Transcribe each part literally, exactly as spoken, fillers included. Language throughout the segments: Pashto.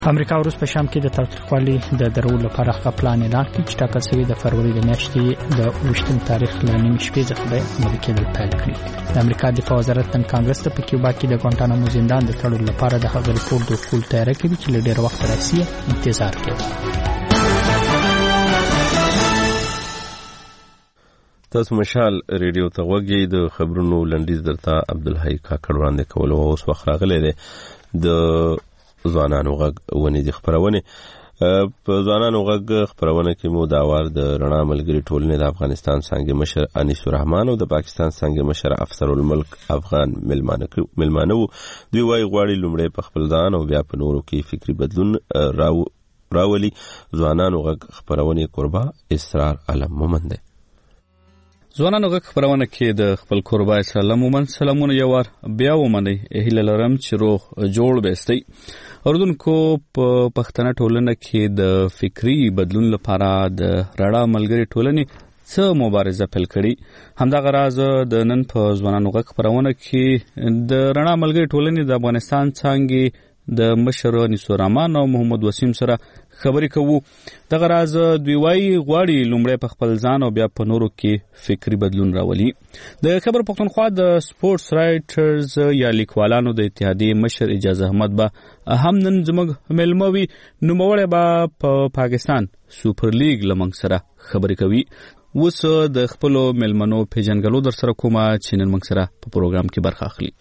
امریکا روس په شام کې د تاوتریخوالي د درولو لپاره خپل پلان اعلان کړ چې ټاکل شوی د فروری د میاشتې د اووه تاریخ له نیمې شپې څخه به عملي کېدل پیل کړي. د امریکا دفاع وزارت نن کانګرس ته په کیوبا کې د ګوانټانامو زندان د تړلو لپاره د هغه ریپورت د ورکولو تیاری کوي چې له ډېر وخت راهیسې انتظار کوي. تاسو مشال ریډیو ته وګورئ. د خبرونو لنډیز درته عبدالحی کاکړ وړاندې کول او اوس وخت راغلی دی د ځوانانو غږ ونې د خبرونه په ځوانانو غږ خبرونه کې مو دا وار د رڼا ملګری ټولنې د افغانستان څنګه مشر انیس الرحمن او د پاکستان څنګه مشر افسر الملک افغان ملمانه ملمانه دوی وايي غواړي لومړی په خپل ځان او بیا په نورو کې فکری بدلون راو راولي. ځوانانو غږ خبرونه قربا اسرار علم مومند دی. ځوانانو غږ خبرونه کې د خپل قربا اسرار علم مومند سلامونه یوار بیا ومني. هیله لرم چې روغ جوړ بهستي. اوردونکو په پښتنه ټولنه کې د فکری بدلون لپاره د رڼا ملګری ټولنې څه مبارزه پیل کړي. همدغه راز د نن په ځوانانو غږ خبرونه کې د رڼا ملګری ټولنې د افغانستان څنګه د مشر انیس الرحمن او محمد وسیم سره خبرې کوو. دغه راز دوی وايي غواړي لومړی په خپل ځان او بیا په نورو کې فکری بدلون راولي. د خبر پښتونخوا د سپورتس رائټرز یا لیکوالانو د اتحادیې مشر اجازه احمد به هم نن زموږ ملموي نوموړی به په پاکستان سوپر لیګ لمنګ سره خبرې کوي. اوس د خپل ملمنو پیژنګلو در سره کومه چې نن موږ سره په پروګرام کې برخه اخلي.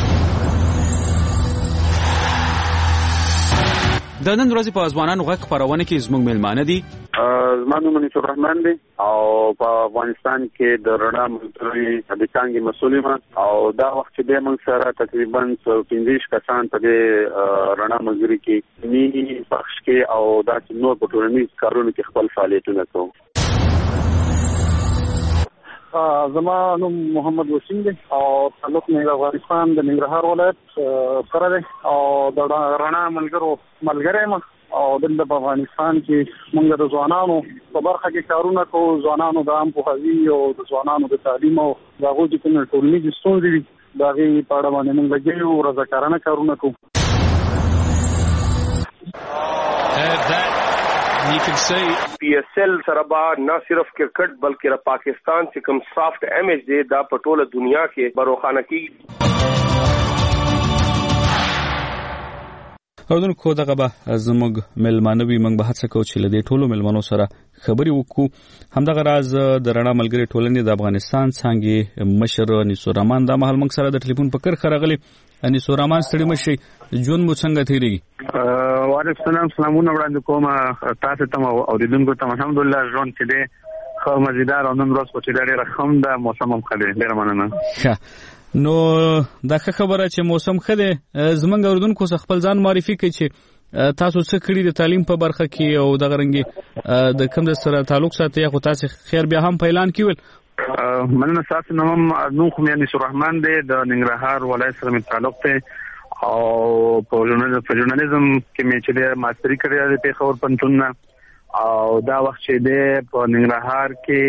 د نن ورځې په ځوانانو غږ خبرونه کې زموږ ملمانه دي. زما نوم انیس الرحمن دی او په افغانستان کې د رڼا ملګری د څنګه مسؤل یم او دا وخت چې د موږ سره تقریبا پنځه کسان په رڼا ملګری کې نیمه پخش کې او دا چې نور په ټولنیز کارونو کې خپل فعالیتونه کوي. زما نوم محمد وسیم دی او تعلق مې د افغانستان د ننګرهار ولایت سره دی او د رڼا ملګرو ملګری یم او د افغانستان کې موږ د ځوانانو په برخه کې کارونه کوو. ځوانانو د عام پوهاوي او د ځوانانو د تعلیم او د هغوی چې کومې ټولنیزې ستونزې دي د هغې په اړه باندې موږ لګیا یو، رضاکارانه کارونه کوو. You can see P S L سره با نه صرف کرکټ بلکې د پاکستان چې کوم سافت امیج دی دا په ټوله دنیا کې بروخانه کی. اوردونکو دغه به زموږ ملمانوي موږ به هڅه کوو چې له دې ټولو ملمنو سره خبرې وکړو. همدغه راز د رڼا ملګری ټولنې د افغانستان څنګه مشر انیس الرحمن دا مهال موږ سره د ټلیفون په کرخه راغلی. انیس الرحمن ستړي مشي ژوند مو څنګه تیریږي؟ وعلیکم السلام، سلامونه وړاندې کوم تاسو ته او د دونکو ته. الحمدلله ژوند چې دی خو مزیدار او نن ورځ په چې ډېر رقم ده، موسم هم ښه دی. ډېر مننه. نو دا خبره چې موسم ښه دی، زمونږ اوردونکو څخه خپل ځان معرفي کړئ چې تاسو څه کړی د تعلیم په برخه کې او دغه رنګي د کوم سره تعلق ساتي خو تاسو خیر بیا هم اعلان کیول. مننه. تاسو نوم نوم خو انیس الرحمن دی، د ننګرهار ولایت سره مې تعلق دی او په ژورنالیزم کې مې چې ماستری کړی دی په خبر پنځون او دا وخت چې دی په ننګرهار کې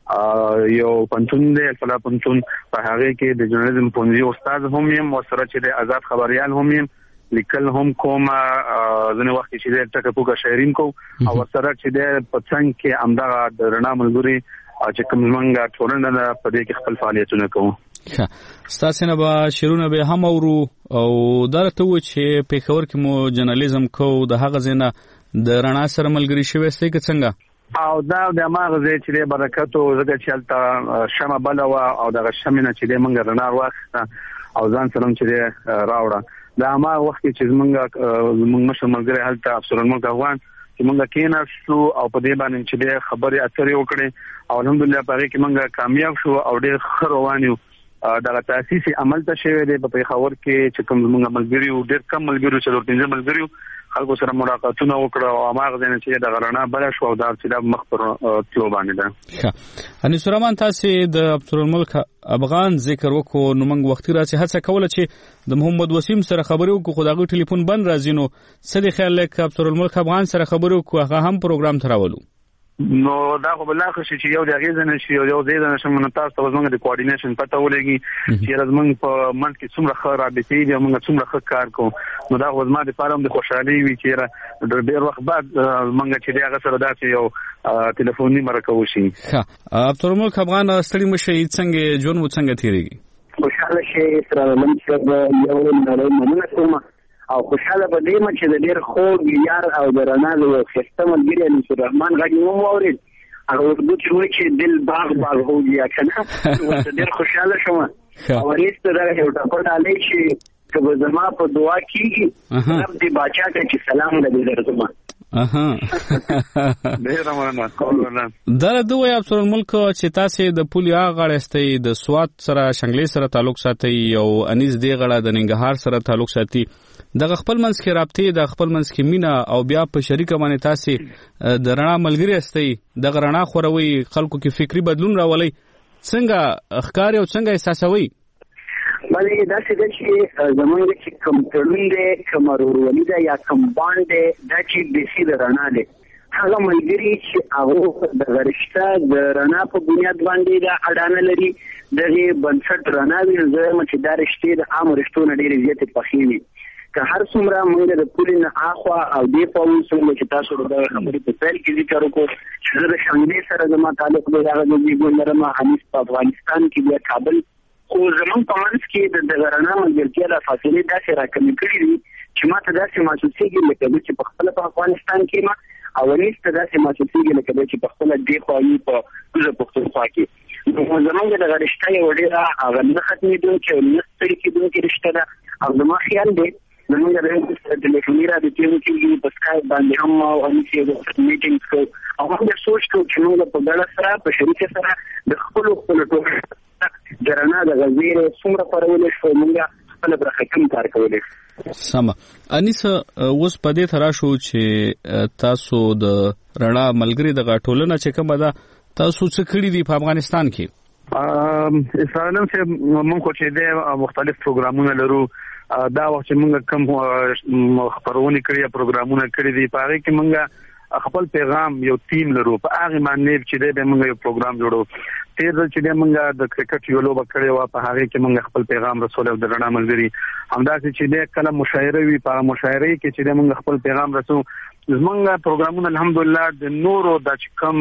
یو پنځون دی فلا پنځون په هغه کې د ژورنالیزم پونځي استاد هم یم او سره چې د آزاد خبريال هم یم، لیکل هم کوم، ځنه وخت چې د ټکه پوکا شاعرین کو او سره چې د پڅنګ کې امدغه د رڼا ملګری چې کوم منګه ټولنه په دې کې خپل فعالیتونه کوو. ښه، ستاسو نه به شیرونه به هم اورو او درته و چې په خبر کې مو ژورنالیزم کو د هغه زنه د رڼا سره ملګری شوي ستې څنګه او دا د ماغزه چې برکت او زګه چلته شمه بلوا او د شمنه چې د منګ رڼا واخته او ځان سلام چې راوړه. دا ما وخت چې موږ موږ مشر ملګری هلته افسر الملک افغان چې موږ کېناستو او په دې باندې چې د خبرې اترې وکړې او الحمدلله په هغه کې موږ کامیاب شو او ډېر ښه روان یو. دا تاسیسي عمل ته شوی دی په خبر کې چې کوم موږ ملګری او ډېر کم ملګری چې ورته پنځه ملګری خلکو سره ملاقاتونه وکړه او هغه ځنه چې د غرنا بل شو او دا چې د مخ پر تلو باندې ده. ښه، انیس الرحمن تاسو د افسر الملک افغان ذکر وکړو نو موږ وختي راځي هڅه کوله چې د محمد وسیم سره خبرې وکړو خو دغه ټلیفون بند راځي. نو څه دی خیال لکه افسر الملک افغان سره خبرې وکړو هغه هم پروګرام تراولو؟ نو دا خو بلاخ شي چې یو د غیزه نشي یو ځای نه شم نو تاسو ته زموږ د کوارډینیشن پته ولګي چې زموږ په منځ کې څومره ښه رابطې دي موږ څومره ښه کار کوو نو دا خو زما د پاره د خوشحالي وي چې د ډېر وخت بعد موږ چې هغه سره داسې یو ټلیفوني مرکه وشي. ښه عبدالملک افغان ستړي مشه څنګه ژوند مو څنګه تیریږي؟ خوشاله شي سره لم چې یو نړۍ مننه کوم او خوشاله به دې چې د ډېر خوږ یار او د رڼا له خسته ملګري انیس الرحمن غږ مو واورید هغه ورته چې چې دل باغ باغ هوږي کنه ډېر خوشاله شوم او ریسته دا یو ټاکل علی چې کله زما په دعا کېږي رب دې باچا ته چې سلام دې درځم. اها ډېر مننه. دا د دوی عبدالملک چې تاسو د پولیا غړستې د سواد سره شنګلې سره تعلق ساتي او انیس دی غړه د ننګهار سره تعلق ساتي د خپل منځ کې رابطې د خپل منځ کې مینا او بیا په شریکه باندې تاسو د رڼا ملګری استئ د رڼا خوروي خلکو کې فکری بدلون راولي څنګه اخکار او څنګه احساسوي؟ باندې دا څه چې زمونږ چې کوم تړون دی کوم ورولې دا یا کوم باندې دا چې د سي د رڼا دی هغه ملګری چې هغه د غرشته د رڼا په بنیاد باندې دا اډانه لري دغه بنسټ رڼا وي زه چې دا رښتې د عام رښتونه ډېرې زیاتې پخې وي که هر څومره موږ د پولې نه اخوا او دې په څنګه چې تاسو د خبرې په پیل کې ذکر وکړو چې د شانګلې سره زما تعلق دی هغه د ګوندرما حنیف په افغانستان کې بیا کابل خو زمون په منځ کې د دغرنا ملګرتیا له فاصلې داسې راکمې کړې دي چې ماته داسې محسوسېږي لکه چې په خپل په افغانستان کې ما او نيسته داسې محسوسېږي لکه چې په خپل دی خو یې په کوزه پښتونخوا کې نو زمونږ د غرشته یو ډېره هغه نه ختمېدونکې او نه ستړي کېدونکې رشته ده او زما خیال دی زمونږ د ټلیفوني رابطې کې په سکایپ باندې هم او انیسي د میټینګز کوو او موږ سوچ کوو چې موږ په ګډه سره په شریکه سره د خپلو خپلو ټولو د رڼا د غزیرې څومره پرولې شو موږ خپله برخه کم کار کولی شو. سمه انیس اوس په دې ترا شو چې تاسو د رڼا ملګري دغه ټولنه چې کومه ده تاسو څه کړي دي په افغانستان کې؟ اسرائیل چې موږ خو چې د مختلف پروګرامونه لرو دا وخت چې موږ کوم خبرونه کړی پروګرامونه کړی دي په هغه کې موږ خپل پیغام یو ټیم لرو په هغه باندې چې د موږ یو پروګرام جوړو تیر چې د موږ د کرکټ یو لوبه کړې و په هغه کې موږ خپل پیغام رسول او د رڼا ملګری همداسې چې د کله مشاعره وی په مشاعره کې چې د موږ خپل پیغام رسو زمونږ پروګرامونه الحمدلله د نورو د کم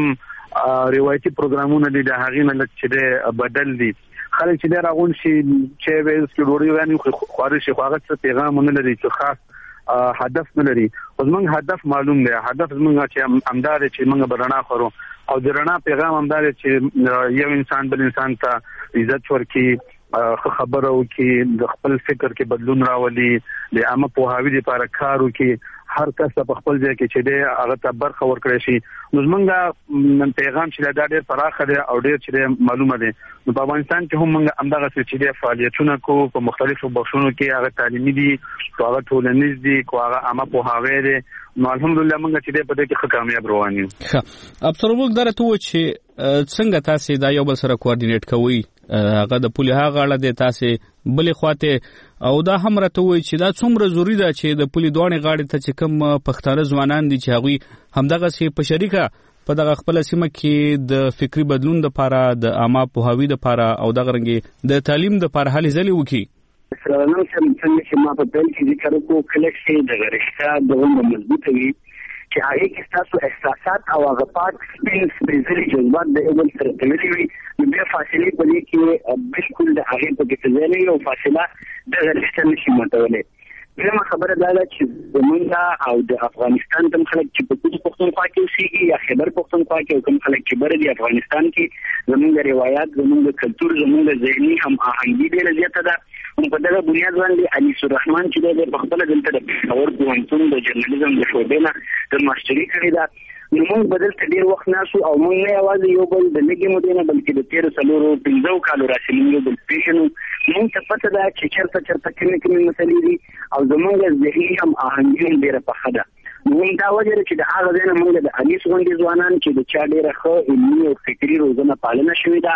روایتي پروګرامونه دي د هغې نه لږ چې بدل دي خلک چې دا راغون شي چې به سکیورټي غاني خو شي خو هغه څه پیغام نه لري چې خاص هدف نه لري او زمونږ هدف معلوم دی هدف زمونږ چې امدار چې موږ برنا خورو او د رڼا پیغام امدار چې یو انسان بل انسان ته عزت ورکړي خبرو کې د خپل فکر کې بدلون راولي د عامه پوهاوی لپاره کار وکړي هر کس په خپل ځای کې چې دی هغه ته برخه ورکړي شي نو زمونږ پیغام چې دا ډېر پراخه دی او ډېر چې معلومه دی نو په افغانستان کې هم موږ همدغه چې دی فعالیتونه کوو په مختلفو بخښونو کې هغه تعلیمي دي هغه ټولنیز دي هغه عامه پوهاوی دی نو الحمدلله موږ چې دی په دې کې ښه کامیاب روان یو. ښه عبدالرؤف درته و چې څنګه تاسو دا یو بل سره کوارډینیټ کوئ هغه د پولي هغه غاړه دی تاسو بلې خواته او دا هم راته وایي چې دا څومره ضروري ده چې د پولي دوانې غاړې ته چې کوم پښتانه ځوانان دي چې هغوی همدغسې په شریکه په دغه خپله سیمه کې د فکري بدلون دپاره د عامه پوهاوي دپاره او دغه رنګې د تعلیم دپاره هلې ځلې وکړي. سرانم څنګه چې ما په پیل کې ذکر وکړو کله چې دغه رشته دومره مضبوطه وي چې هغه کې تاسو احساسات او هغه پاک سپین سپېڅلي جذبات د یو بل سره تړلي وي نو بیا فاصلې په دې کې بالکل د هغې په کې ځای نه وي او فاصله دغه رشته نشي ماتولی. بلمه خبره دا ده چې زمونږ او د افغانستان کوم خلک چې په کوم پښتونخوا کې اوسېږي یا خیبر پښتونخوا کې او کوم خلک چې بره دي افغانستان کې زمونږ روایات زمونږ کلتور زمونږ ذهني هم آهنګي ډېره زیاته ده نو په دغه بنیاد باندې انیس الرحمن چې دی په خپله دلته د پېښور پوهنتون د جرنالیزم د شعبې نه د ماسټري کړې ده نو موږ به دلته ډېر وخت ناستو او موږ نه یوازې یو بل د لږې مودې نه بلکې د تېرو څلورو پنځو کالو راسې موږ یو بل پېژنو موږ ته پته ده چې چېرته چېرته کومې کومې مسلې دي او زموږ ذهني هم آهنګي هم ډېره پخه ده نو هم دا وجه ده چې د هغه ځای نه موږ د انیس غوندې ځوانان چې د چا ډېره ښه علمي او فکري روزنه پالنه شوې ده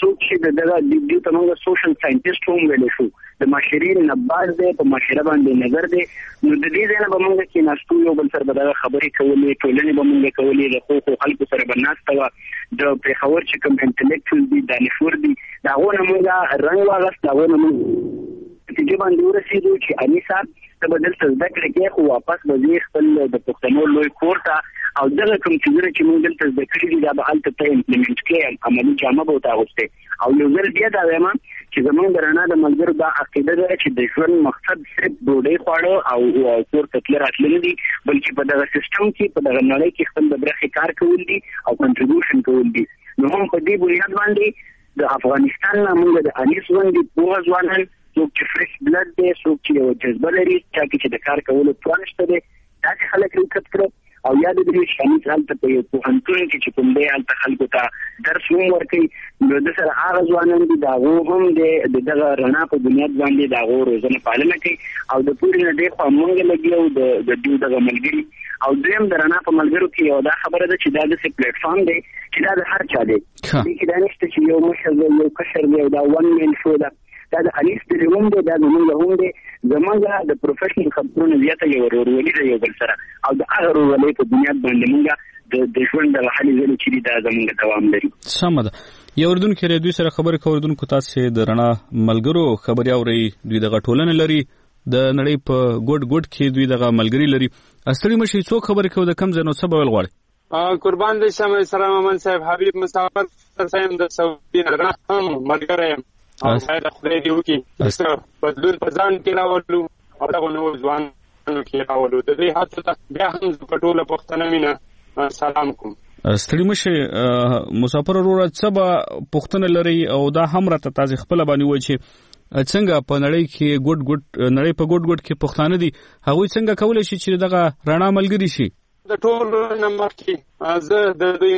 څوک چې دغه د دې ته موږ سوشل ساينټیسټ هم ویل شو د معاشري نباز دی په معاشره باندې نظر دی نو د دې ځای نه به موږ کې ناستو یو بل سره به دغه خبرې کولې ټولنې به موږ کولې د خو خلکو سره به ناسته وه د پېښور چې کوم انټلیکچوال دي دانشور دي د هغو نه موږ رنګ واغست د هغو نه موږ نتیجې باندې ورسېدو چې علي صاحب ته به دلته زده کړې کوې خو واپس به ځې خپل د پښتنو لوی کور ته او دغه کوم څیزونه چې موږ دلته زده کړي دي دا به هلته ته امپلیمنټ کړې عملي جامه به ورته اغوستې او یو ځل بیا دا وایم چې زموږ د رڼا د ملګرو دا عقیده ده چې د ژوند مقصد صرف ډوډۍ خواړه او کور ته تلل راتلل نه دي بلکې په دغه سیسټم کې په دغه نړۍ کې خپل د برخې کار کول دي او کنټریبیوشن کول دي نو هم په دې بنیاد باندې د افغانستان نه موږ د علي ځواني پوهه ځوانان څوک چې فرش بلډ دی څوک چې یو جذبه لري چا کې چې د کار کولو توان شته دی داسې خلک راوکت کړو او یا د دې شانې هلته په یو پوهنتون کې چې کوم دی هلته خلکو ته درس هم ورکوي نو د سره هغه ځوانان دي د هغو هم د دغه رڼا په بنیاد باندې د هغو روزنه پالنه کوي او د پورې نه دې خوا موږ لګیو د دوی دغه ملګري او دویم د رڼا په ملګرو کې یو دا خبره ده چې دا داسې پلیټفارم دی چې دا د هر چا دی دې کې دا نشته چې یو مشر دی یو کشر دی او دا ون مین شو ده دا د علي ستري هم دی دا زموږ هم دی زموږ د پروفیشنل خبرونه زیاته یو ورورولي ده یو بل سره او د هغه ورورولۍ په بنیاد باندې موږ د ژوند دغه هلې ځلې چې دي دا زموږ دوام لري. سمه ده یو اردونکي لري دوی سره خبرې کوو اردونکو تاسو د رڼا ملګرو خبرې اورئ دوی دغه ټولنه لري د نړۍ په ګوټ ګوټ کې دوی دغه ملګري لري استړي مشي څوک خبرې کوي د کم ځای نو څه به ویل غواړي قربان دې شم سره ممن صاحب حبیب مسافر صاحب د سعودي نه هم ملګری یم او باید خدای دې وکړي بدلون په ځان کې راولو او دغه نور ځوانانو کې راولو د دې هڅو ته بیا هم په ټوله پښتنه مینه سلام کوم. ستړي مشي مسافر وروره څه به پوښتنه لري او دا هم راته تاسو خپل باندې وایي چې څنګه په نړۍ کې ګډ ګډ نړۍ په ګډ ګډ کې پښتانه دي هغوی څنګه کولی شي چې دغه رڼا ملګري شي د ټول نمبر کې زه د دوی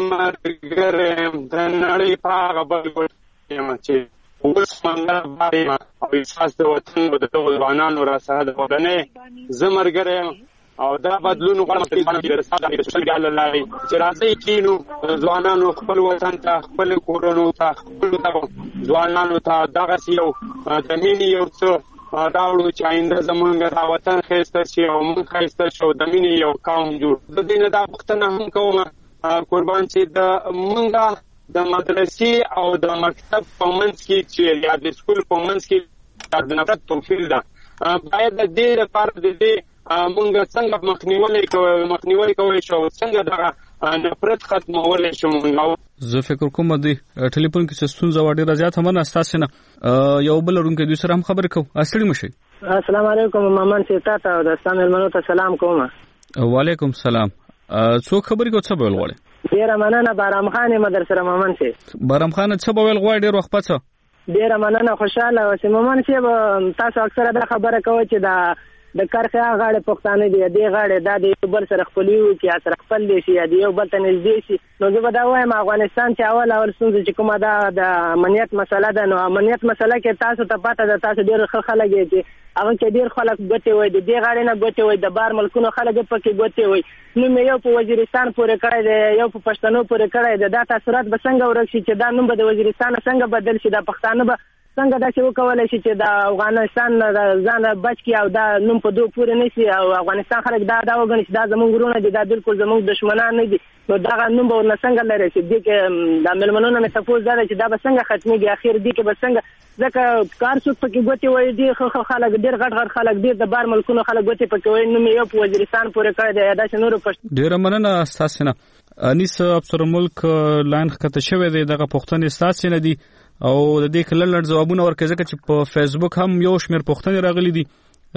ملګری د نړۍ په هغه بل ګډ یم چې اوس منګه باندې او احساس د وطن د ټول ځوانانو را سره د ودانې زه ملګری یم او دا بدلون غواړم چې ځوانان د رسالت د سوشل میډیا له لارې چې راځي کینو ځوانانو خپل وطن ته خپل کورونو ته خپل ځوانانو ته دغه یو د مینې یو څه راوړو چې آینده زمونږ دا وطن ښایسته شي او موږ ښایسته شو د مینې یو قوم جوړ د دې نه دا پوښتنه هم کوم قربان چې د موږ د مدرسې او د مکتب په منځ کې چې یا د سکول په منځ کې د نفرت توفیر ده باید د دې لپاره د دې موږ څنګه مخنیوي کوو مخنیوي کولی شو څنګه دغه نفرت ختمولی شو موږ. زه فکر کوم د ټلیفون کې ستونزه وه ډېره زیاته مننه ستاسې نه یو بل لرونکی دوی سره هم خبرې کوو استړي مه شئ. السلام علیکم مامن صاحب تا ته د ستا مېلمنو ته سلام کوم. وعلیکم سلام څوک خبرې کوو څه به ویل غواړې؟ ډېره مننه بارام خان یم در سره مامن صاحب. بارام خان څه به ویل غواړې ډېر وخت پڅه؟ ډېره مننه خوشحاله اوسې مامن صاحب تاسو اکثره دا خبره کوئ چې دا د کرخیا غاړې پښتانه دي دې غاړې دا د یو بل سره خپلوي وکړي یا سره خپل دي شي یا د یو بل ته نږدې شي نو زه به دا وایم افغانستان چې اول اول ستونزه چې کومه ده د امنیت مسله ده نو امنیت مسله کې تاسو ته پته ده تاسو ډېر ښه خلک یې چې هغه کې ډېر خلک ګوتې وایي د دې غاړې نه ګوتې وایي د بار ملکونو خلک پکې ګوتې وایي نوم یې یو په وزیرستان پورې کړی دی یو په پښتنو پورې کړی دی دا تاثرات به څنګه ورک شي چې دا نوم به د وزیرستان څنګه بدل شي دا پښتانه به څنګه داسې وکولی شي چې د افغانستان ځان بچ کړي او دا نوم په دوه پورې نه شي او افغانستان خلک دا دا وګڼي چې دا زموږ ورونه دي دا بالکل زموږ دشمنان نه دي نو دغه نوم به ورنه څنګه لري چې دې کې د مېلمنو نه مې تپوس دا دی چې دا به څنګه ختمېږي اخر دې کې به څنګه ځکه کار څوک پکې ګوتې وایي ډېر ښه خلک ډېر غټ غټ خلک ډېر د بار ملکونو خلک ګوتې پکې وایي نوم یې یو په وزیرستان پورې کړی دی یا داسې نورو پښت. ډېره مننه ستاسې نه انیس افسرالملک لاین ښکته شوی دی دغه پوښتنې ستاسې نه دي او د دې کله لړ ځوابونه ورکړي ځکه چې په فیسبوک هم یو شمېر پوښتنې راغلي دي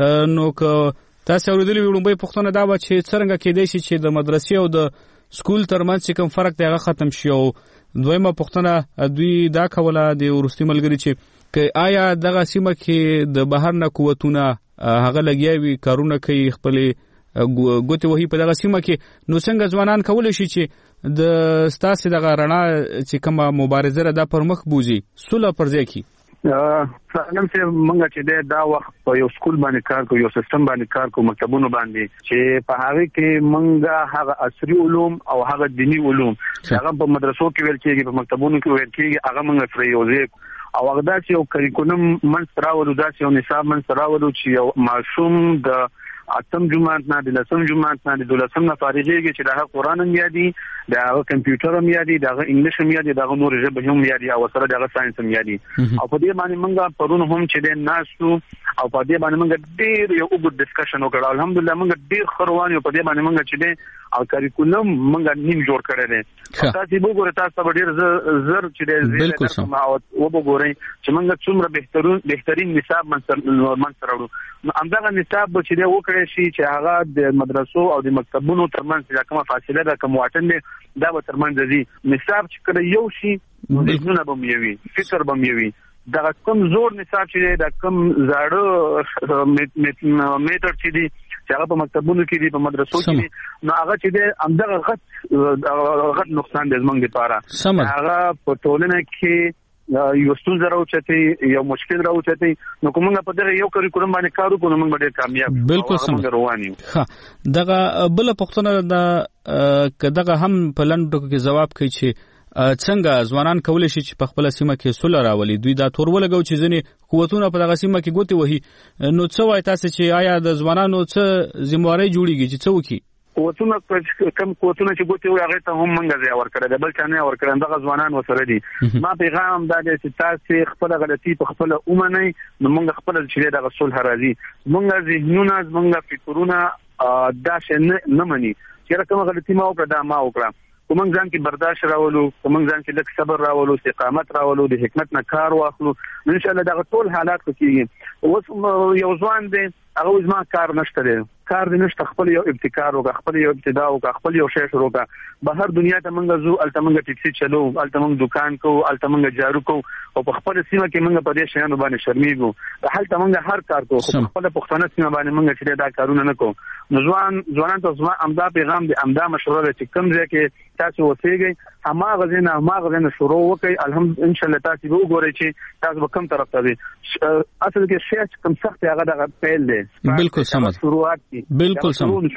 نو که تاسې اورېدلي وي لومړۍ پوښتنه دا وه چې څرنګه کېدی شي چې د مدرسې او د سکول ترمنځ چې کوم فرق دی هغه ختم شي او دویمه پوښتنه دوی دا کوله د وروستي ملګري چې که آیا دغه سیمه کې د بهر نه قوتونه هغه لګیا وي کارونه کوي خپلې ګوتې وهي په دغه سیمه کې نو څنګه ځوانان کولی شي چې د ستاسې دغه رڼا چې کومه مبارزه ده دا پر مخ بوځي سوله پر ځای کړي. څنګه چې موږ چې دا وخت په یو سکول باندې کار کوو، یو سیستم باندې کار کوو، مکتبونو باندې چې په هغه کې موږ هغه عصري علوم او هغه دینی علوم هغه په مدرسو کې ویل کېږي، په مکتبونو کې ویل کېږي، هغه موږ سره یوځای او هغه دا چې یو کریکولم منځ راوړو، دا چې یو نصاب منځ راوړو چې یو ماشوم د اتم جماعت نه د لسم جماعت نه د دولسم نه فارغېږي چې دا قرآن هم یادي، دا کمپیوټر هم یادي، دا انګلیش هم یادي، دا نور ژبه هم یادي او سره دا ساينس هم یادي. او په دې باندې موږ پرون هم چې د ناسو او په دې باندې موږ ډېر یو وګړو ډسکشن وکړ. الحمدلله موږ ډېر خروان یو په دې باندې موږ چې د او کریکولم موږ نیم جوړ کړی دی. تاسو وګورئ، تاسو به ډېر زر چې د زیات ما او وګورئ چې موږ څومره بهترین بهترین نصاب منځ راوړو. همدغه نصاب چې د وکړي شي چې هغه د مدرسو او د مکتبونو ترمنځ د کومه فاصله ده، کوم واټن دی، دا به ترمنځ دي. نصاب چې کله یو شي ذهنونه به یوي، فکر به یوي. دا کوم زور نصاب چې دا کوم زاړه میټر چې دی چې هغه په مکتبونو کې دي، په مدرسو کې دي، نو هغه چې دی همدغه غټ غټ نقصان دی زموږ لپاره. هغه په ټولنه کې یو ستونزه راوچتي، یو مشکل راوچتي، نو کومه په دغه یو کریکولم باندې کار وکړو نو موږ ډېر کامیاب بالکل سم رواني. ها دغه بل پښتنه د کداغه هم په لندو کې جواب کوي چې څنګه ځوانان کولای شي چې په خپل سیمه کې صلح راولي. دوی دا تور ولګو چې ځنې قوتونه په دغه سیمه کې ګوتې وهي، نو څه وایي تاسو چې آیا د ځوانانو څه ذمہواری جوړیږي چې څه وکړي؟ قوتونه کم قوتونه چې ګوتې وي هغه ته هم موږ ځای ورکړی، بل چا نه ورکړی، دغه ځوانان ورسره دي. ما پیغام دا دی چې تاسو خپل غلطي په خپل ومنئ، نو موږ خپل چې دغه صلح راځي. موږ ذهنونه موږ فکرونه دا شې نه مني چې کومه غلطي ما وکړه دا ما وکړه. کوم ځان کې برداشت راولو، کوم ځان کې لک صبر راولو، استقامت راولو، د حکمت نه کار واخلو، ان شاء الله دا ټول حالات کېږي. اوس یو ځوان دی هغه زما کار نشته دی، کار دې نشته، خپل یو ابتکار وکړه، خپل یو ابتدا وکړه، خپل یو شی شروع وکړه. بهر دنیا ته موږ زو، الته موږ ټیکسي چلو، الته موږ دکان کو، الته موږ جارو کو، او په خپل سیمه کې موږ په دې شیانو باندې شرمېږو. هلته موږ هر کار کو، خو خپل پښتنه سیمه باندې موږ چې دا کارونه نه کوو. نو ځوان ځوانان ته زما امدا پیغام دی، امدا مشوره ده چې کوم ځای کې تاسو وسیږئ هماغه ځای هماغه ځای شروع وکړئ. الحمدلله ان شاء الله تاسو به وګورئ چې تاسو به کوم طرف ته ځئ. اصل کې شی کوم سخت هغه د پیل دی. بالکل سم شروعات دي، بالکل سم. او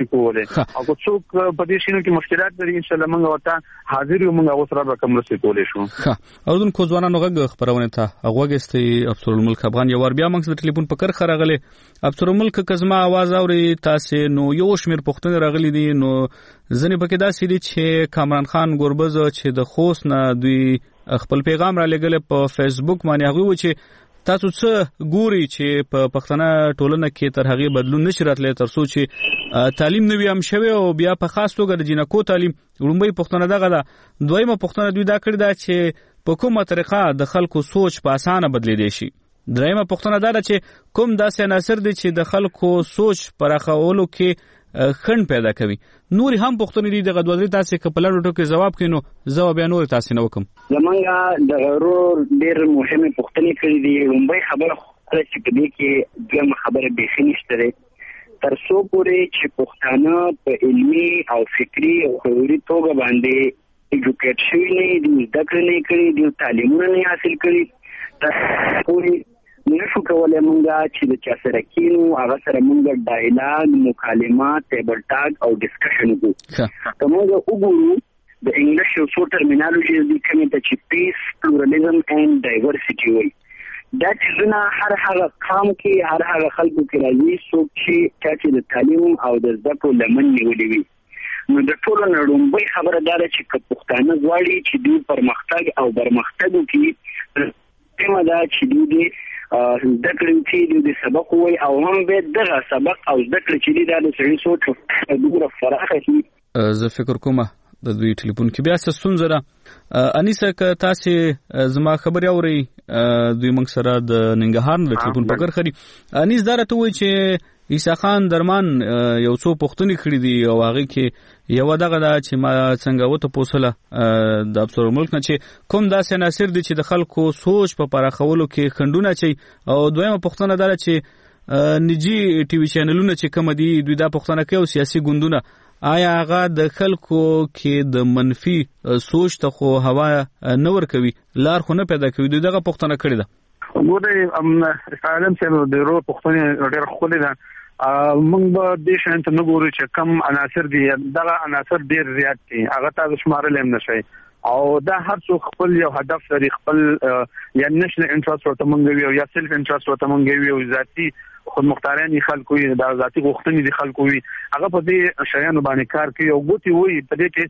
که څوک په دې شینو کې مشکلات لري ان شاء الله موږ ورته حاضر یو، موږ اوس را به کوم رسې کولې شو. ها اردن کو ځوانانو غږ خبرونه ته غوږستي افسر الملک افغان یو ور بیا موږ د ټلیفون په کر خرغله. افسر الملک کزما आवाज اوري تاسو، نو یو شمیر پښتون راغلي دي، نو ځنې پکې دا سړي چې کامران خان ګوربز چې د خوست نه دوی خپل پیغام را لګل په فیسبوک باندې، هغه و چې تاسو څه ګوري چې په پښتنه ټولنه کې تر هغه بدلون نشي راتلی تر څو چې تعلیم نوی هم شوی او بیا په خاص توګه د جنکو تعلیم لومړی پښتنه دغه ده. دویمه پښتنه دوی دا کړی دا چې په کومه طریقه د خلکو سوچ په اسانه بدلیدي شي. دریمه پښتنه دا ده چې کوم داسې عناصر دي چې د خلکو سوچ پراخولو کې خنډ پیدا کوي. نور هم پښتون دي دغه دوه تاسو کپلانو ټکو جواب کینو زو بیا نور تاسو نه وکم. زمونږه د غرور ډېر مهمه پښتنې کړې دي. لومبي خبره چې په دې کې دغه خبره به خنشته ده تر څو پورې چې پښتانه په علمي او فکری او خبري توګه باندې ایجوکیټ شوي نه دي، زده کړې نه کړي دي، تعلیمونه نه حاصل کړي، تر پورې نشو کولای مونږه چې د چا سره کینو، هغه سره مونږ ډایلاګ، مکالمات، ټیبل ټاک او ډسکشن وکړو. که مونږ وګورو د انګلیش یو څو ټرمینالوژي دي کومه ته چې پیس، پلورالېزم اینډ ډایورسيټي وایي. دا څنګه هر هغه قام کې هر هغه خلکو کې راځي څوک چې چې د تعلیم او د زده کړو لمن نیولې وي. نو د ټولو نړومبۍ خبره دا ده چې پښتانه غواړي چې دوی پرمختګ او برمختګ وکړي، کومه دا چې دوی زده کړې چې د سبق وای او هم به دغه سبق او زده کړې چې د سړي سوچ ډېر فراخه شي. زه فکر کوم د دوی ټلیفون کې بیا څه ستونزه ده. انیسه که تاسو زما خبري اوري دوی موږ سره د ننګرهار د ټلیفون په کار خري. انیس دا راته وایي چې عیسی خان درمان یو څو پښتني کړی دي او هغه کې یو دغه دا چې ما څنګه وته پوسله د افسر ملک نه چې کوم داسې عناصر دي چې د خلکو سوچ په پراخولو کې خندونه چي، او دویمه پښتنه دا چې نجی ټي وي چینلونه چې کوم دي دوی دا پښتنه کوي او سیاسي ګوندونه، آیا هغه د خلکو کې د منفي سوچ ته خو هوا نه ور کوي، لار خو نه پیدا کوي؟ دوی دغه پښتنه کړی ده. ګوره ام سالم چې د رو پښتون ډېر خولي ده موږ به د شان ته نګورو چې کم عناصر دي دغه عناصر ډېر زیات دي هغه تاسو شمارل هم نشي او دا هر څوک خپل یو هدف لري خپل یا نېشنل انټرست ورته مونږ وي یا سیلف انټرست ورته مونږ وي او ذاتي خود مختاران خلکو وي دا ذاتي غوښتنې دي خلکو وي هغه په دې شیانو باندې کار کوي او ګوتی وي په دې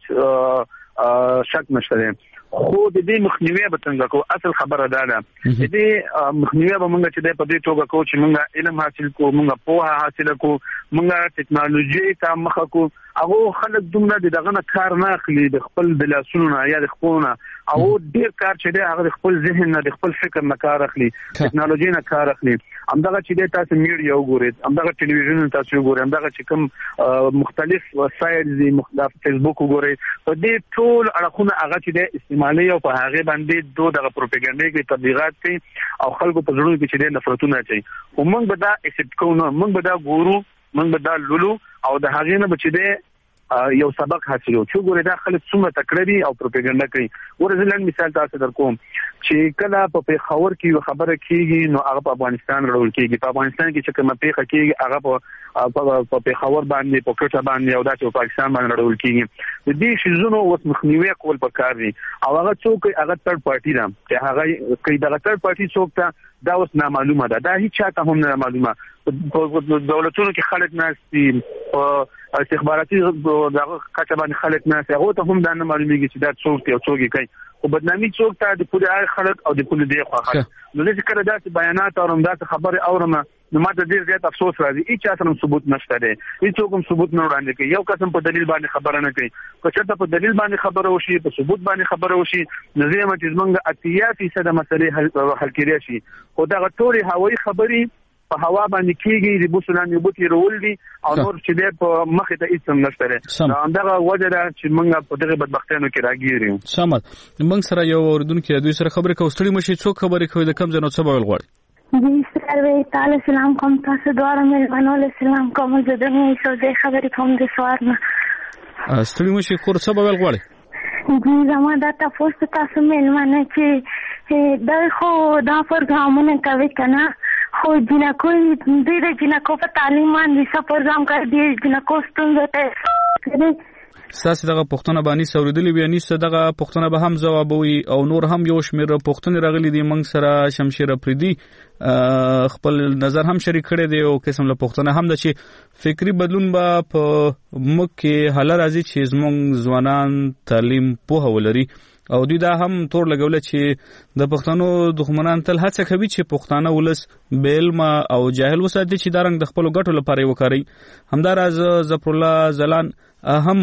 کې شک نشته خو د دې مخنیوي به څنګه کو اصل خبره ده ده د دې مخنیوي به موږ چې په دې توګه کو چې موږ علم حاصل کو موږ پوهه حاصل کو موږ ټکنالوژي ته مخ کو هغه خلک دومره دغه نه کار نه اخلي د خپل د لاسونو یا د خپلونه او ډیر کار چې دی هغه خپل ذهن نه د خپل فکر نه کار اخلي ټکنالوژي نه کار اخلي همدغه چې د تاسو میډیا وګورئ همدغه ټلویزیون تاسو وګورئ همدغه چې کوم مختلف وسایل دي مختلف فیسبوک وګورئ په دې ټول اړخونه هغه چې د استعمالي او په هغه باندې دوه دغه پروپاګاندا کې تبلیغات کوي او خلکو په زړونو کې چې د نفرتونه اچي او موږ به دا اکسپټ کوو موږ به دا ګورو موږ به دا لولو او د هغې نه بچی دی یو سبق حاصلو چې ګوره دا خلک څومره تکړه دي او پروپاګاندا کوي ورزلن مثال تاسو درکوم چې کله په پیښور کې خبره کیږي نو هغه په افغانستان راول کیږي په افغانستان کې چې کومه پیښه کیږي هغه په په پیښور باندې په کوټه باندې او دا چې په پاکستان باندې راول کیږي د دې شیزونو اوس مخنیوي کول پکار دي او هغه څوک هغه تھرد پارټي ده چې هغه کوي دا تھرد پارټي څوک ته دا اوس نامعلومه ده دا هیڅ چاته هم نه معلومه په دولتونو کې خلک ناشتي او استخباراتي دغه کچه باندې خلک ناشتي هغه ته هم دا نه معلومیږي چې دا څوک دی او څوک کوي او بدنامي څوک ته د پوره خلک او د پوره دی خو خلک نو چې کله داسې بیانات او همداسې خبره اورم نو ماته ډیر زیات افسوس راځي هیڅ اصلا ثبوت نشته دی هیڅ کوم ثبوت نه وړاندې کوي یو قسم په دلیل باندې خبره نه کوي که چېرته په دلیل باندې خبره وشي په ثبوت باندې خبره وشي نو زه مې چې موږ اتیا فیصد مسلې حل کړی شي خو دا ټولې هوایي خبرې په هوا باندې کېږي د بوسلان یو بوتي رول دي او نور چې د په مخه ته هیڅ نشته لري دا وجه ده چې موږ په دغه بدبختیانو کې راګیرو سمات موږ سره یو اوردونکو دوی سره خبرې کوو ستړي مشي څوک خبرې کوي د کم ځنو څه بول غواړي جی سروي تعالی سلام کوم تاسو دواره مې منول سلام کوم زه د مې سو د خبرې کوم د سوار نه ستړي مشي خور څه بول غواړي جی زما دا تاسو تاسو مې منه چې دا خو دا پروګرامونه کوي کنه خو جنکو دې د جنکو په تعلیم باندې څه پروګرام کوي د جنکو ستونزې ته ساسي دغه پښتنه باندې سوریدلې بیانې څه دغه پښتنه به هم جوابوي او نور هم یو شمیر پښتنه راغلي دي موږ سره شمشیر افریدي خپل نظر هم شریک کړي دی او قسم له پښتنه هم د چې فکری بدلون به په مکه حل راځي چې زموږ ځوانان تعلیم پوهه ولري او دوی دا هم تور لګول چې د پښتنو دښمنان تل هڅه کوي چې پښتانه ولس بیلم او جاهل وساتي چې دا رنګ د خپل ګټو لپاره وکړي همداراز ظفر الله زلان هم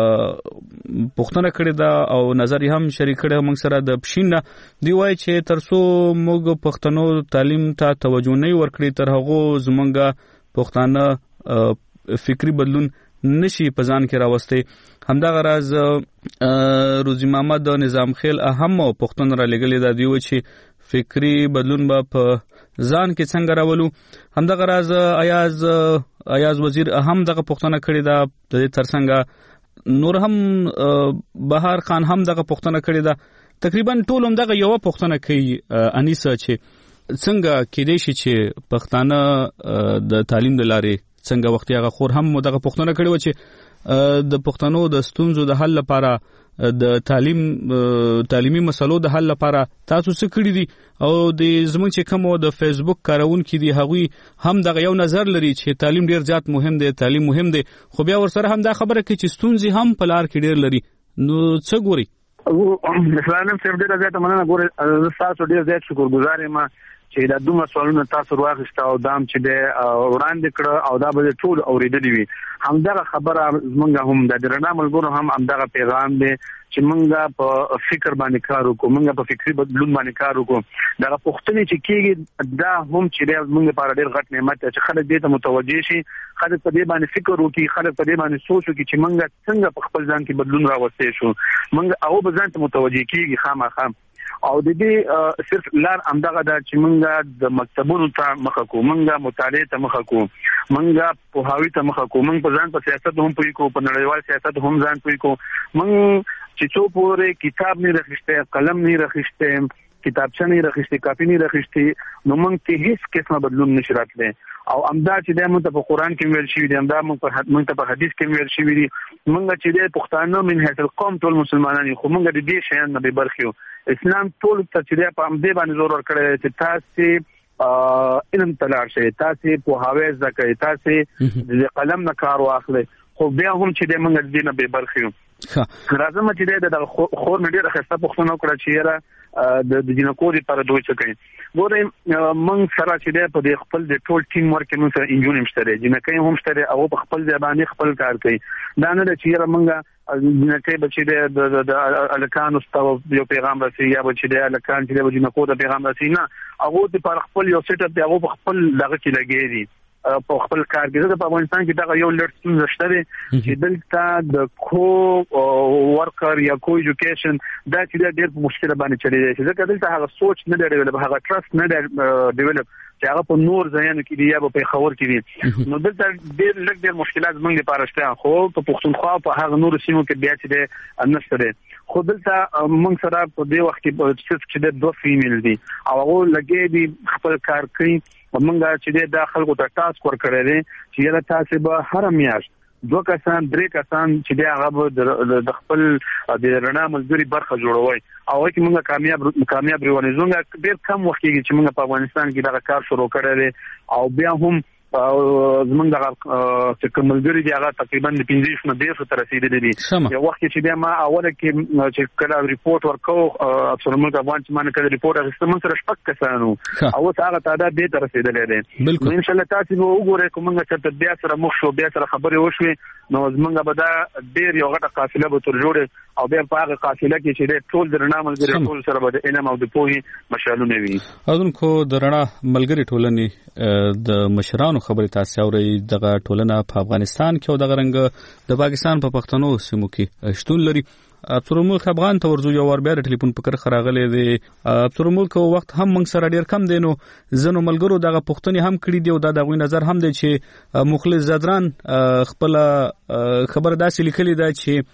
پښتنه کړی دا او نظر هم شریک کړی موږ سره د پښین دی وای چې ترسو موږ پښتنو تعلیم ته توجه نه ورکړي تر هغه زمونږه پښتانه فکری بدلون نشي پزان کې راوستي همدا غراز روزي محمد نظام خیل اهم پښتون را لګلې دا دی چې فکری بدلون به په ځان کې څنګه راولو همدا غراز ایاز ایاز وزیر اهم دغه پښتنه کړی دا د ترڅنګ نور هم بهار خان هم دغه پښتنه کړی دا تقریبا ټول هم دغه یو پښتنه کوي انیسه چې څنګه کېدې شي چې پښتانه د تعلیم د لارې څنګه وخت هغه خور هم دغه پښتنه کړی و چې د پښتنو د ستونزو د حل لپاره د تعلیم تعلیمي مسلو د حل لپاره تاسو څه کړی دي او د زموږ چې کوم د فیسبوک کارونکو دي هغوی هم دغه یو نظر لري چې تعلیم ډیر زیات مهم دی تعلیم مهم دی خو بیا ورسره هم دا خبره کوي چې ستونزې هم په لار کې ډیر لري نو څه ګوري اسلام سره ډیر زیات مننه ګوري تاسو ډیر زیات شکرګزار یم چې دا دومره سوالونه تاسو واخیسته او دام چې د وړاندې کړ او دا به ټول اوریدلې وي همدغه خبره زمونږ هم د درنا ملګرو هم همدغه پیغام دی چې مونږه په فکر باندې کار وکړو مونږه په فکری بدلون باندې کار وکړو دا پښتني چې کېږي دا هم چې د مونږ لپاره ډېر غټ نعمت دی چې خلک دې ته متوجه شي خلک په دې باندې فکر وکړي خلک په دې باندې سوچ وکړي چې مونږه څنګه په خپل ځان کې بدلون راوستي شو مونږ او به ځان ته متوجه کېږي خامخا او د دې صرف لار امدغه دا چې مونږه د مکتبونو ته مخه کو مونږه مطالعه ته مخه کو مونږه په هاوی ته مخه کو مونږ په ځان په سیاست هم پوي کو په نړیوال سیاست هم ځان پوي کو مونږ چې څو پورې کتاب نه راخسته قلم نه راخسته کتابچه نه راخستي کاپی نه راخستي نو موږ ته هیڅ قسمه بدلون نشي راتلی او امدا چې د موږ په قران کې ویل شوی دی امدا موږ په حدیث کې ویل شوی دی موږ چې د پښتانه من هیڅ القوم ټول مسلمانان خو موږ د دې شیان نه به برخیو اسلام ټول ته چې په امدې باندې زور ورکړی چې تاسو علم تلار شئ تاسو په هاویز ځکه تاسو د قلم نه کار واخلئ خو بیا هم چې د موږ د دې نه به برخیو راځم چې د خور نه ډیره خسته پښتنو کړه چې یاره د جنکو لپاره دوی څه کوي ګورئ موږ سره چې په د خپل د ټول ټیم ورک موږ سره انجونیم شته جنکې هم شته او په خپل ځبانه خپل کار کوي دا نه چې یاره موږ جنکې بچي د الکان استو یو پیغام راسي یا بچي د الکان چې د جنکو د پیغام راسي نه هغه د خپل یو سیټ اپ دی هغه په خپل دغه کې لګي دي په خپل کار کې د افغانستان کې دا یو لړ څه شته چې دلته د کو ورکر یا کو ایجوکیشن دا چې ډېر مشکل باندې چلی دی چې ځکه دلته هغه سوچ نه دی ډیولپ هغه ټرست نه دی ډیولپ چې هغه په نور ځایونو کې دی یا په خبر کې دی نو دلته ډېر لږ ډېر مشکلات موږ لپاره شته خو په پښتونخوا په هغه نور سیمو کې بیا چې دی نشته دی خو دلته موږ سره په دې وخت کې چې د دوه فیمیل دي او هغه لګي دي خپل کار کوي ومنګه چې د خلکو ته ټاسک ورکړی دی چې یاره تاسو به هر میاشت دوه کسان درې کسان چې دی هغه د خپل د رڼا ملګري برخه جوړوي او چې موږ کامیاب کامیاب روانې زونګه ډېر کم وخت کې چې موږ په افغانستان کې دا کار شروع کړی دی او بیا هم زمونږ د چې کوملګری دی هغه تقریبا د پنځه نه ډیر تر رسیدلی دي یو وخت چې بیا ما اوله کې چې کله ریپورت ورکو افسر ملک افغان چې ما نه کړی ریپورت اخیسته من سره شپږ کسانو او هغه تعداد ډیر تر رسیدلی دی نو ان شاء الله تاسو به وګورئ کومه چې بیا سره مخ شو بیا سره خبرې وشوي نو زمونږ به دا ډیر یو غټه قافله به تر جوړه او بیا په هغه قافله کې چې ټول د رڼا ملګری ټول سره به د علم او د پوهې مشالونه وي اذن کو د رڼا ملګری ټولنې د مشرانو خبرې تاسو اورئ دغه ټولنه په افغانستان کې او دغه رنګ د پاکستان په پښتنو سیمو کې شتون لري افسر ملک افغان ته ورځو یو ور بیا ټلیفون پکړ خراغله دي افسر ملک وخت هم موږ سره ډیر کم دي نو زنو ملګرو دغه پښتني هم کړی دی او د دغه نظر هم دی چې مخلص زدران خپل خبر داسې لیکلي دا چې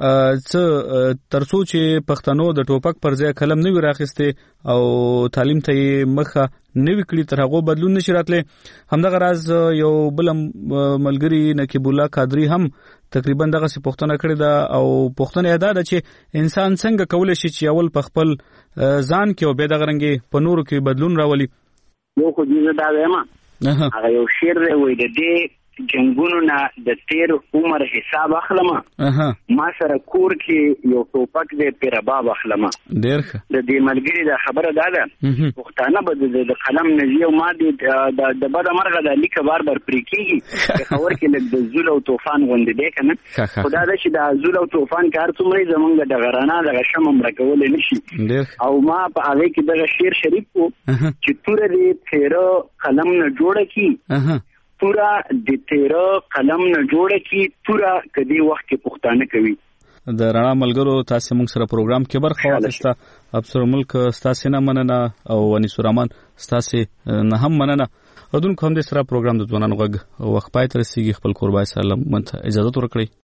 څه ترڅو چې پښتنو د ټوپک پر ځای قلم نه وي راخسته او تعلیم ته مخه نه وکړي تر هغه بدلون نشي راتلی همدغه راز یو بل ملګری نقیب الله قادری هم تقریبا دغه څه پښتنه کړی دا او پښتنه ادا ده چې انسان څنګه کولای شي چې اول په خپل ځان کې او به دغه رنګ په نورو کې بدلون راولي یو خو دې دا وایم هغه یو شعر وی د دې جنگونو نه د تیر عمر حساب اخلم ما سره کور کې یو ټوپک دې پیربا اخلم ډیر ښه د دې ملګری د خبره ده ده پښتانه به د قلم نزی او ما دې د بد مرغه د لیک بار بار پرې کیږي خبر کې لږ د زول او طوفان غوندې دی کنه خدا دې چې د زول او طوفان کار څومره زمونږ د غرانا د غشم مرکول نشي او ما په هغه کې د شعر شریف کو چې تور دې تیر قلم نه جوړه کی پورا د تیرا قلم نه جوړه کی پورا کدی وخت کې پښتانه کوي د رڼا ملګرو تاسو موږ سره پروګرام کې برخه واخیسته افسر ملک تاسو نه مننه او ونیس الرحمن تاسو نه هم مننه اردن کوم د سره پروګرام د ځوانانو غږ وخت پای تر سیږي خپل قربای سلام منته اجازه ورکړئ